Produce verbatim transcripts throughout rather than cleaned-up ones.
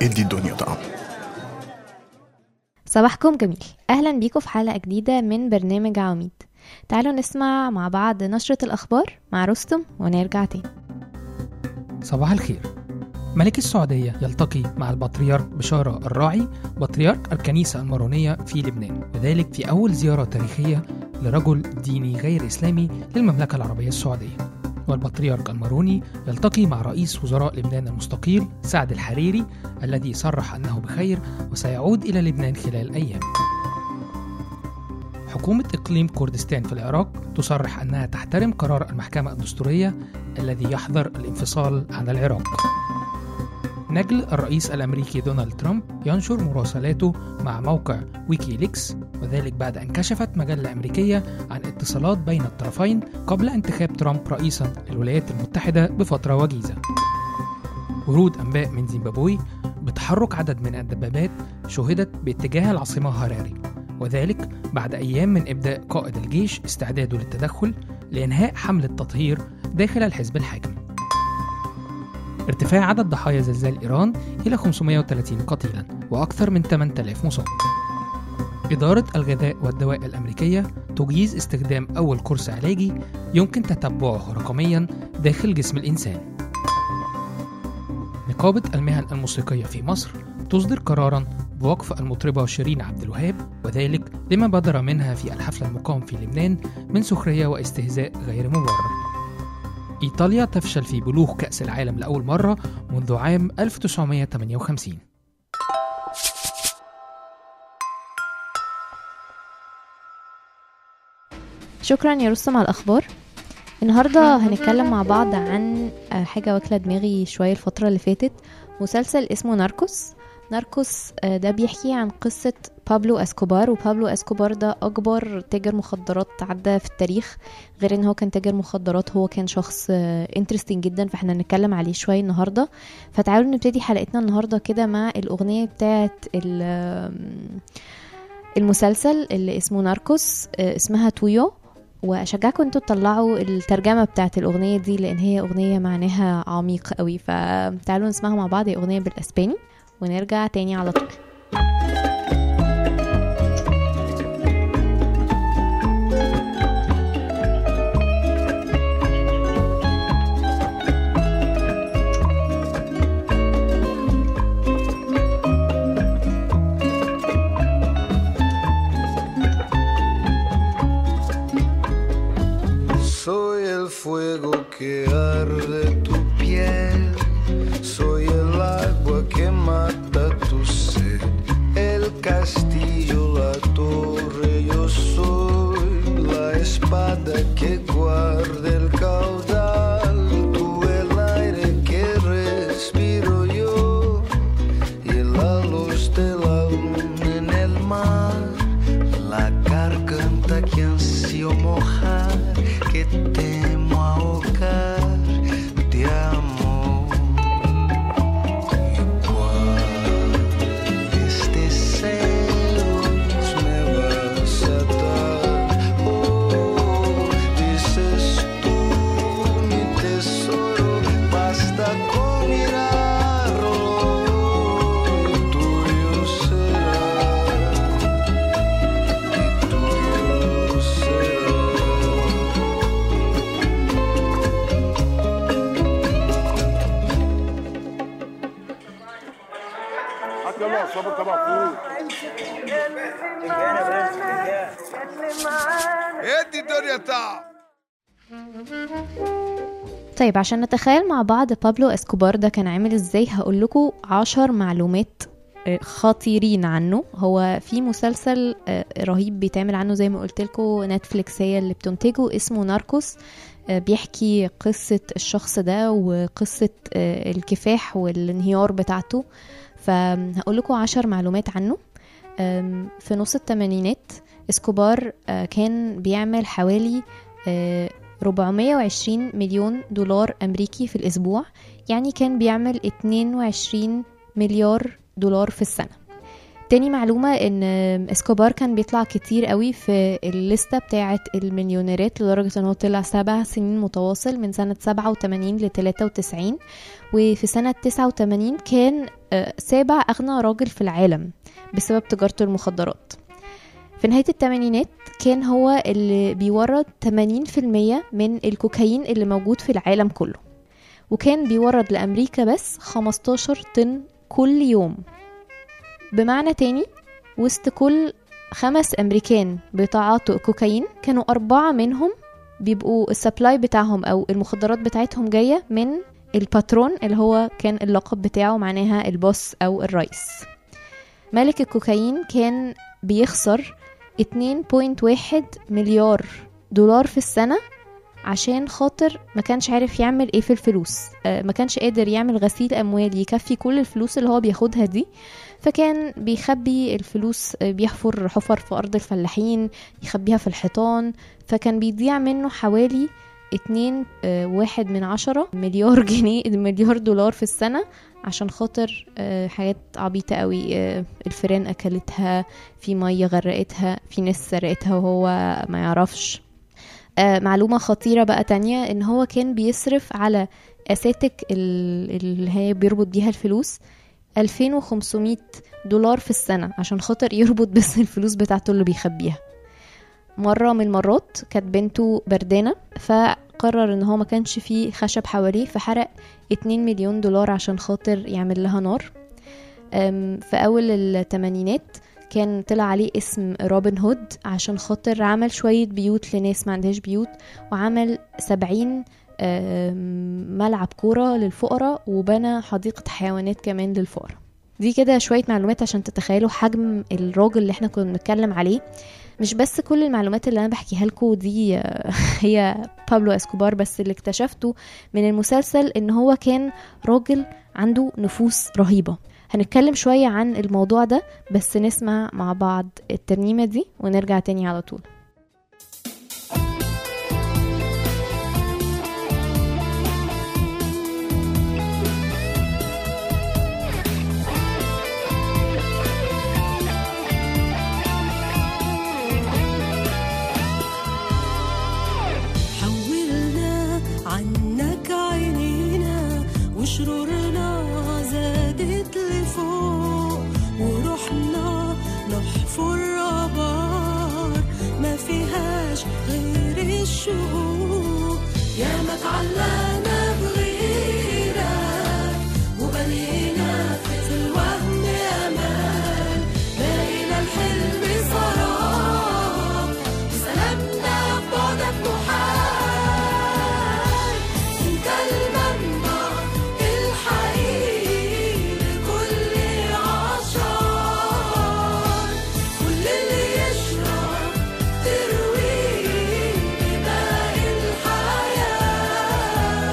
ادي الدنيا طعم. صباحكم جميل، أهلا بيكم في حلقة جديدة من برنامج عواميد. تعالوا نسمع مع بعض نشرة الأخبار مع رستم ونرجع تاني. صباح الخير. ملك السعودية يلتقي مع البطريرك بشارة الراعي بطريرك الكنيسة المارونية في لبنان، وذلك في أول زيارة تاريخية لرجل ديني غير إسلامي للمملكة العربية السعودية. والبطريرك الماروني يلتقي مع رئيس وزراء لبنان المستقيل سعد الحريري الذي صرح أنه بخير وسيعود إلى لبنان خلال أيام. حكومة إقليم كردستان في العراق تصرح أنها تحترم قرار المحكمة الدستورية الذي يحظر الانفصال عن العراق. نجل الرئيس الأمريكي دونالد ترامب ينشر مراسلاته مع موقع ويكيليكس، وذلك بعد أن كشفت مجلة أمريكية عن اتصالات بين الطرفين قبل انتخاب ترامب رئيسا للولايات المتحدة بفترة وجيزة. ورود أنباء من زيمبابوي بتحرك عدد من الدبابات شهدت باتجاه العاصمة هاراري، وذلك بعد أيام من إبداء قائد الجيش استعداده للتدخل لإنهاء حملة تطهير داخل الحزب الحاكم. ارتفاع عدد ضحايا زلزال إيران إلى خمسمائة وثلاثين قتيلا وأكثر من ثمانية آلاف مصاب. إدارة الغذاء والدواء الأمريكية تجيز استخدام أول كورس علاجي يمكن تتبعه رقميا داخل جسم الإنسان. نقابة المهن الموسيقية في مصر تصدر قرارا بوقف المطربة شيرين عبد الوهاب، وذلك لما بدر منها في الحفل المقام في لبنان من سخرية واستهزاء غير مبرر. إيطاليا تفشل في بلوغ كأس العالم لأول مرة منذ عام ألف وتسعمائة وثمانية وخمسين. شكرا يا رستم على الأخبار. النهاردة هنتكلم مع بعض عن حاجة واكلة دماغي شوية الفترة اللي فاتت، مسلسل اسمه ناركوس. ناركوس ده بيحكي عن قصة بابلو اسكوبار، وبابلو اسكوبار ده أكبر تاجر مخدرات عدى في التاريخ. غير ان هو كان تاجر مخدرات، هو كان شخص انترستينج جدا، فاحنا نتكلم عليه شوية النهاردة. فتعالوا نبتدي حلقتنا النهاردة كده مع الأغنية بتاعت المسلسل اللي اسمه ناركوس، اسمها تويو. واشجعكم انتوا تطلعوا الترجمة بتاعت الأغنية دي لأن هي أغنية معناها عميق قوي، فتعالوا نسمعها مع بعض. هي أغنية بالأسباني ونرجع تاني على طول. Soy el fuego que arde tu piel, soy el agua que mata tu sed, el castillo, la torre, yo soy la espada que guarda el caudal, tú el aire que respiro yo y la luz de la luna en el mar, la garganta que ansio mojar, que temo ahogar de amor. Igual este celos me vas a dar. Oh, dices tú mi tesoro, basta con mirarlo y tuyo será, y tuyo será. طيب عشان نتخيل مع بعض بابلو اسكوبار ده كان عامل ازاي، هقول لكم عشر معلومات خطيرين عنه. هو في مسلسل رهيب بيتعمل عنه زي ما قلت لكم، نتفليكس هي اللي بتنتجه، اسمه ناركوس. بيحكي قصة الشخص ده وقصة الكفاح والانهيار بتاعته. فهقول لكم عشر معلومات عنه. في نص الثمانينات اسكوبار كان بيعمل حوالي أربعمائة وعشرين مليون دولار أمريكي في الأسبوع، يعني كان بيعمل اثنين وعشرين مليار دولار في السنة. تاني معلومة ان اسكوبار كان بيطلع كتير قوي في الليستة بتاعة المليونيرات لدرجة انه طلع سبع سنين متواصل من سنة سبعة وتمانين ل تلاتة وتسعين، وفي سنة تسعة وتمانين كان سابع اغنى راجل في العالم بسبب تجارته المخدرات. في نهاية الثمانينات كان هو اللي بيورد ثمانين بالمية من الكوكايين اللي موجود في العالم كله، وكان بيورد لأمريكا بس خمستاشر طن كل يوم. بمعنى تاني وسط كل خمس أمريكان بيتعاطوا كوكايين كانوا أربعة منهم بيبقوا السبلاي بتاعهم أو المخدرات بتاعتهم جاية من الباترون اللي هو كان اللقب بتاعه معناها البوس أو الرئيس. مالك الكوكايين كان بيخسر اتنين فاصلة واحد مليار دولار في السنة عشان خاطر ما كانش عارف يعمل ايه في الفلوس، ما كانش قادر يعمل غسيل اموال يكفي كل الفلوس اللي هو بياخدها دي، فكان بيخبي الفلوس، بيحفر حفر في ارض الفلاحين يخبيها في الحيطان، فكان بيضيع منه حوالي اتنين واحد من عشرة مليار جنيه مليار دولار في السنة عشان خاطر حاجات عبيطة قوي، الفيران اكلتها، في مية غرقتها، في ناس سرقتها وهو ما يعرفش. معلومة خطيرة بقى تانية ان هو كان بيصرف على اساتك اللي هي بيربط بيها الفلوس ألفين وخمسمية دولار في السنة عشان خاطر يربط بس الفلوس بتاعته اللي بيخبيها. مرة من المرات كانت بنته بردانة فقرر ان هو ما كانش فيه خشب حواليه فحرق اتنين مليون دولار عشان خاطر يعمل لها نار. في اول الثمانينات كان طلع عليه اسم روبن هود عشان خاطر عمل شوية بيوت لناس ما عندهاش بيوت، وعمل سبعين ملعب كورة للفقراء، وبنى حديقة حيوانات كمان للفقراء. دي كده شوية معلومات عشان تتخيلوا حجم الراجل اللي احنا كنا بنتكلم عليه. مش بس كل المعلومات اللي انا بحكيها لكم دي هي بابلو اسكوبار، بس اللي اكتشفته من المسلسل ان هو كان راجل عنده نفوس رهيبة. هنتكلم شوية عن الموضوع ده بس نسمع مع بعض الترنيمة دي ونرجع تاني على طول. حولنا عنك عينينا وشرورنا زادت لفوق، ورحنا نحفر آبار ما فيهاش غير الشوق. يا ما تعلقنا بغيرك وبنينا في الوهم أمان، بقينا الحلم سراب وسلامنا في بعدك محال. انت المنبع الحقيقي لكل عطشان، كل اللي يشرب ترويه بماء الحياة.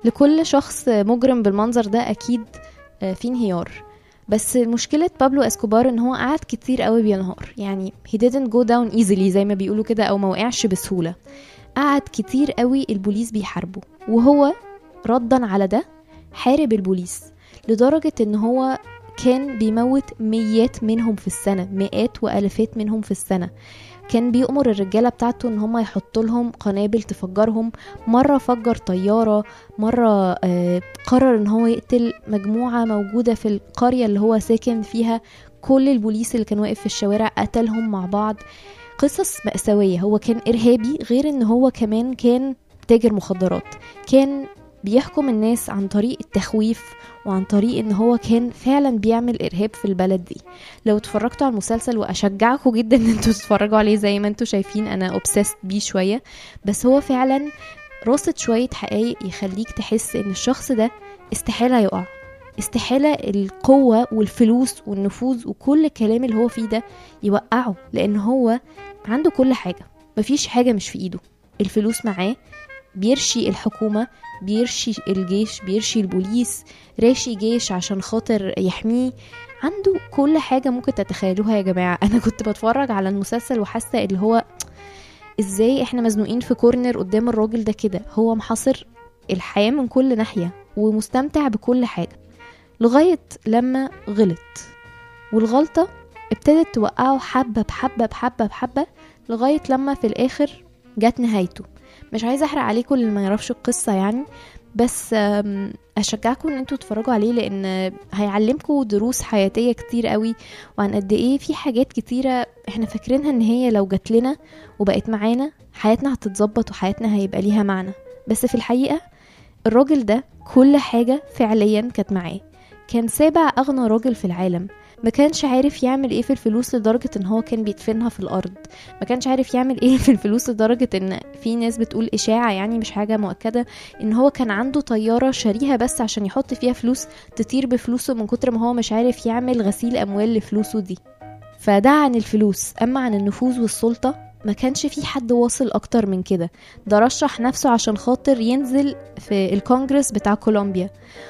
لكل شخص مجرم بالمنظر ده اكيد في انهيار. بس مشكلة بابلو اسكوبار ان هو قعد كتير قوي بينهار، يعني he didn't go down easily زي ما بيقولوا كده، او ما وقعش بسهولة. قعد كتير قوي البوليس بيحاربه، وهو ردا على ده حارب البوليس لدرجة ان هو كان بيموت ميات منهم في السنة، مئات والفات منهم في السنة. كان بيأمر الرجالة بتاعته ان هم يحطوا لهم قنابل تفجرهم. مرة فجر طيارة، مرة آه قرر ان هو يقتل مجموعة موجودة في القرية اللي هو ساكن فيها. كل البوليس اللي كان واقف في الشوارع قتلهم مع بعض. قصص مأساوية. هو كان إرهابي، غير ان هو كمان كان تاجر مخدرات. كان بيحكم الناس عن طريق التخويف، وعن طريق ان هو كان فعلا بيعمل ارهاب في البلد دي. لو اتفرجتوا على المسلسل، واشجعكم جدا ان انتوا تتفرجوا عليه، زي ما انتوا شايفين انا اوبسست بيه شوية، بس هو فعلا راصد شوية حقائق يخليك تحس ان الشخص ده استحالة يقع، استحالة القوة والفلوس والنفوذ وكل الكلام اللي هو فيه ده يوقعه، لان هو عنده كل حاجة، مفيش حاجة مش في ايده. الفلوس معاه، بيرشي الحكومة، بيرشي الجيش، بيرشي البوليس، راشي جيش عشان خاطر يحميه. عنده كل حاجة ممكن تتخيلوها يا جماعة. أنا كنت بتفرج على المسلسل وحاسة اللي هو إزاي إحنا مزنوقين في كورنر قدام الراجل ده كده. هو محاصر الحياة من كل ناحية ومستمتع بكل حاجة، لغاية لما غلط، والغلطة ابتدت توقعه حبة بحبة بحبة بحبة، لغاية لما في الآخر جات نهايته. مش عايزه احرق عليكم اللي ما يعرفش القصه يعني، بس اشجعكم ان انتوا تتفرجوا عليه، لان هيعلمكم دروس حياتيه كتير قوي، وعن قد ايه في حاجات كتيره احنا فاكرينها ان هي لو جات لنا وبقت معانا حياتنا هتتظبط وحياتنا هيبقى ليها معنى. بس في الحقيقه الراجل ده كل حاجه فعليا كانت معاه. كان سابع اغنى راجل في العالم، ما كانش عارف يعمل ايه في الفلوس لدرجة ان هو كان بيدفنها في الارض. ما كانش عارف يعمل ايه في الفلوس لدرجة ان في ناس بتقول اشاعة، يعني مش حاجة مؤكدة، ان هو كان عنده طيارة شاريها بس عشان يحط فيها فلوس تطير بفلوسه، من كتر ما هو مش عارف يعمل غسيل اموال لفلوسه دي. فده عن الفلوس. اما عن النفوذ والسلطة ما كانش في حد واصل اكتر من كده. ده رشح نفسه عشان خاطر ينزل في الكونجرس بتاع كولومبيا،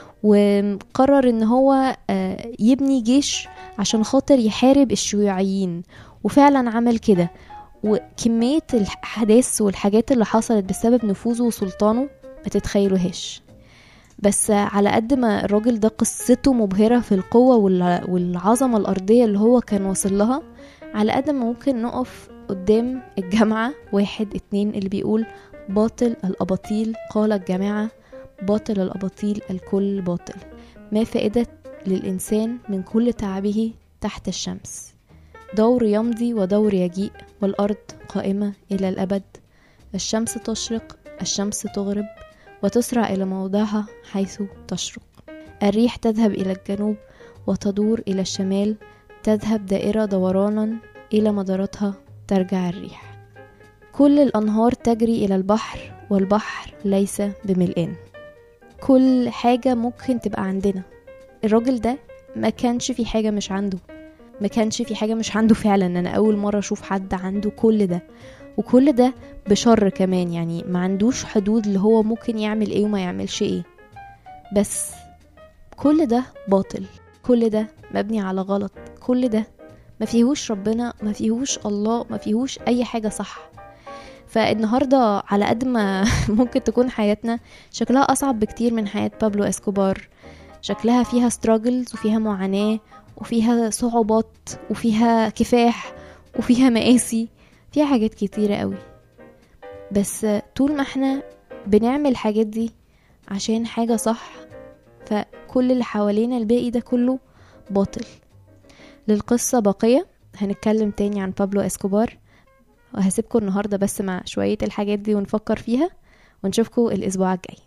وقرر ان هو يبني جيش عشان خاطر يحارب الشيوعيين، وفعلا عمل كده. وكمية الحداث والحاجات اللي حصلت بسبب نفوذه وسلطانه ما تتخيلوهاش. بس على قد ما الراجل ده قصته مبهرة في القوة والعظمة الأرضية اللي هو كان وصل لها، على قد ما ممكن نقف قدام الجامعة واحد اتنين اللي بيقول باطل الأباطيل قال الجماعة، باطل الأباطيل الكل باطل، ما فائدة للإنسان من كل تعبه تحت الشمس، دور يمضي ودور يجيء، والأرض قائمة إلى الأبد، الشمس تشرق الشمس تغرب وتسرع إلى موضعها حيث تشرق، الريح تذهب إلى الجنوب وتدور إلى الشمال، تذهب دائرة دورانا إلى مدارتها ترجع الريح، كل الأنهار تجري إلى البحر والبحر ليس بملئان. كل حاجة ممكن تبقى عندنا. الراجل ده ما كانش في حاجة مش عنده، ما كانش في حاجة مش عنده فعلا. أنا أول مرة أشوف حد عنده كل ده، وكل ده بشر كمان، يعني ما عندوش حدود اللي هو ممكن يعمل ايه وما يعملش ايه. بس كل ده باطل، كل ده مبني على غلط، كل ده ما فيهوش ربنا، ما فيهوش الله، ما فيهوش اي حاجة صح. فالنهاردة على قد ما ممكن تكون حياتنا شكلها أصعب بكتير من حياة بابلو اسكوبار، شكلها فيها struggles وفيها معاناة وفيها صعوبات وفيها كفاح وفيها مقاسي، فيها حاجات كتيرة قوي. بس طول ما احنا بنعمل الحاجات دي عشان حاجة صح، فكل اللي حوالينا الباقي ده كله باطل. للقصة بقية، هنتكلم تاني عن بابلو اسكوبار، وهسيبكم النهاردة بس مع شوية الحاجات دي ونفكر فيها، ونشوفكم الأسبوع الجاي.